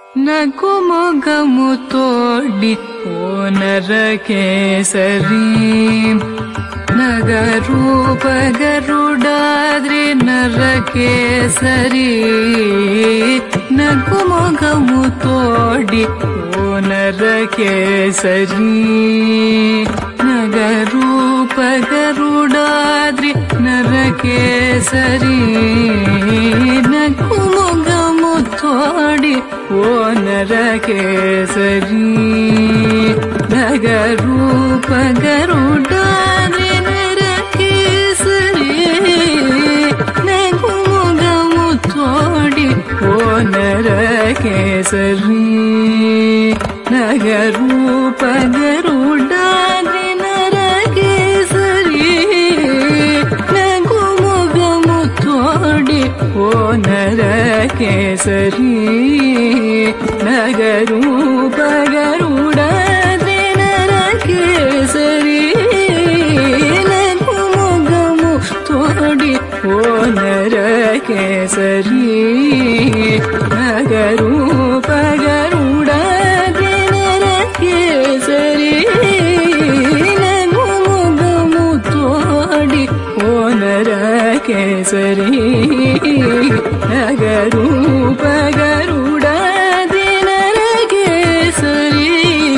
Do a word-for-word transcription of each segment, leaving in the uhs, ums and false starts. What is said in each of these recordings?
నకుమొగము తోడి ఓ నరకేసరీ నగరూపగరుడాద్రి నరకేసరీ నకుమొగము తోడి ఓ నరకేసరీ నగరూపగరుడాద్రి నరకేసరీ నకుమొగము తోడి ఓ నరకేసరీ నగరూపగరుడాద్రి నరకేసరీ నకుమొగము తోడి ఓ నరకేసరీ నగరూపగరుడాద్రి నరకేసరీ నకుమొగము తోడి ఓ నరకేసరీ నగరూపగరుడాద్రి నరకేసరీ నకుమొగము తోడి ఓ నరకేసరీ నగరూపగరుడాద్రి నరకేసరీ నకుమొగము తోడి ఓ నరకేసరీ నగరూపగరుడాద్రి నరకేసరీ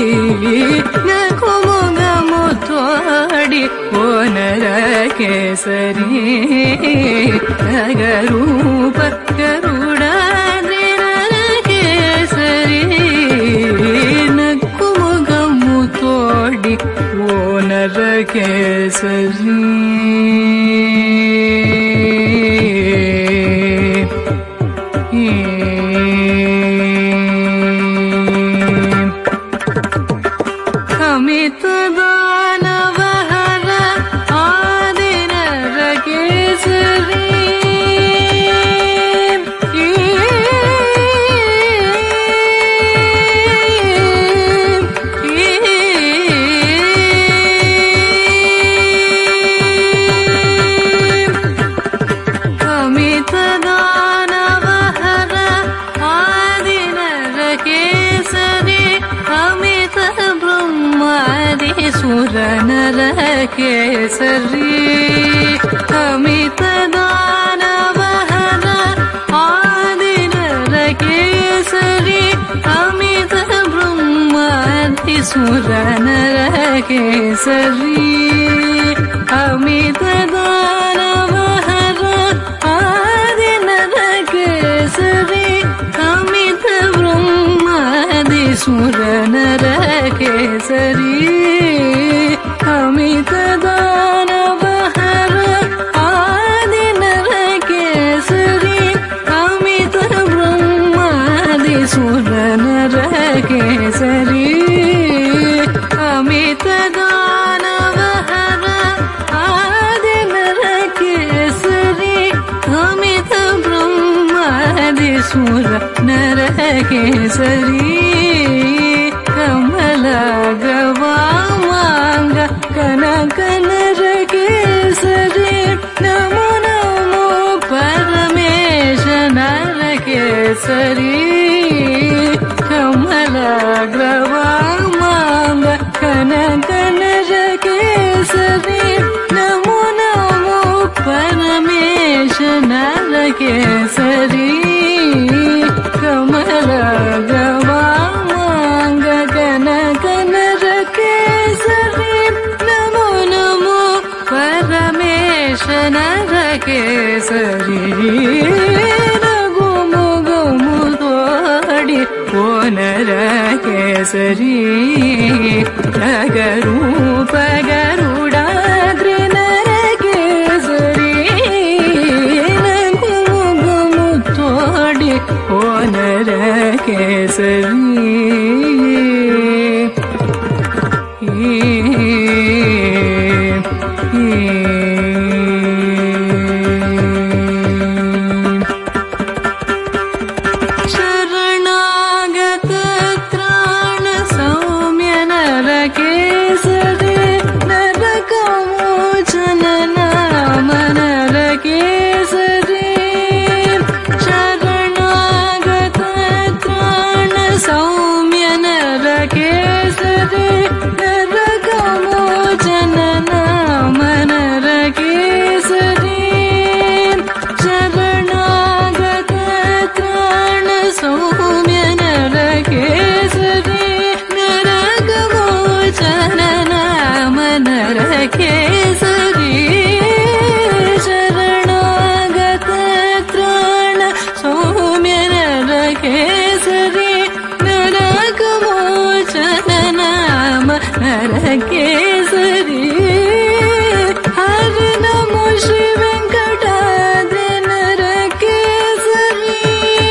నకుమొగము తోడి ఓ నరకేసరీ నగరూపగరుడాద్రి నరకేసరీ నకుమొగము తోడి ఓ నరకేసరీ అమిత దానవహర ఆది నరకేసరీ అమిత దానవహర ఆది నరకేసరీ అమిత బ్రహ్మాది సుర నరకేసరీ అమిత దానవహర ఆది నరకేసరీ అమిత బ్రహ్మాది సుర నరకేసరీ అమిత దానవహర ఆది నరకేసరీ అమిత బ్రహ్మాది సుర నరకేసరీ అమిత దానవహర ఆది నరకేసరీ అమిత బ్రహ్మాది సుర నరకేసరీ అమిత దానవహర ఆది నరకేసరీ అమిత బ్రహ్మాది సుర నరకేసరీ కమలగవామాంగ కనక నరకేసరీ నమో నమో పరమేశ నరకేసరీ కమలగవామాంగ కనక నరకేసరీ నమో నమో పరమేశ నరకేసరీ కమలగవామాంగ కనక నరకేసరీ నమో నమో పరమేశ నరకేసరీ నగుమొగము తోడి ఓ నరకేసరీ నగరూపగరుడాద్రి నరకేసరీ నగుమొగము తోడి ఓ నరకేసరీ శరణాగత త్రాణ సౌమ్య నరకేసరీ నరకమోచన నామ నరకేసరీ శరణాగత త్రాణ ನರಕೇಸರಿ ನರಕಮೋಚನ ನಾಮ ನರಕೇಸರಿ ಹರಿ ನಮೋ ಶ್ರೀ ವೆಂಕಟಾದ್ರಿ ನರಕೇಸರಿ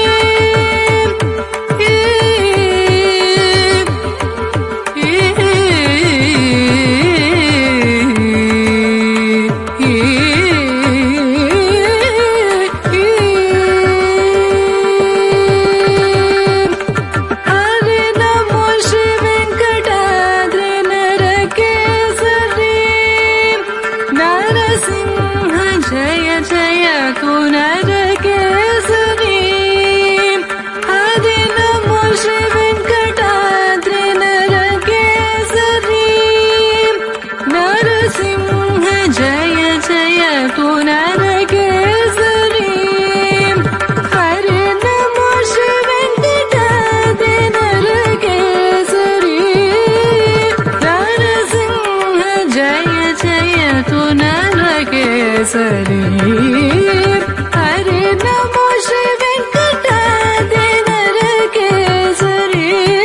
ಸರಿ ಹರಿ ನಮೋ ಶ್ರೀ ವೆಂಕಟಾದ್ರಿ ನರಕೇಸರಿ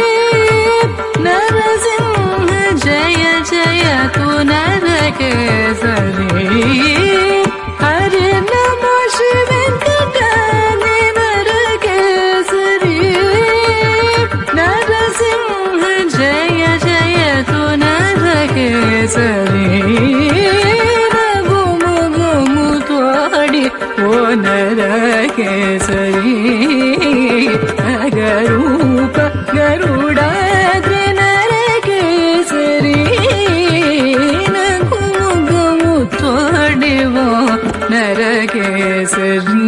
ನರಸಿಂಹ ಜಯ ಜಯ ತು ನರಕೇಸರಿ ಹರಿ ನಮೋ ಶ್ರೀ ವೆಂಕಟಾದ್ರಿ ನರಕೇಸರಿ ನರಸಿಂಹ ಜಯ ಜಯ ತು ನರಕೇಸರಿ ಓ ನರಕೇಸರಿ ಅಗರೂಪ ಗರುಡಾದ್ರಿ ನರಕೇಸರಿ ನಗುಮುಗಮು ತೋಡಿವೋ ನರಕೇಸರಿ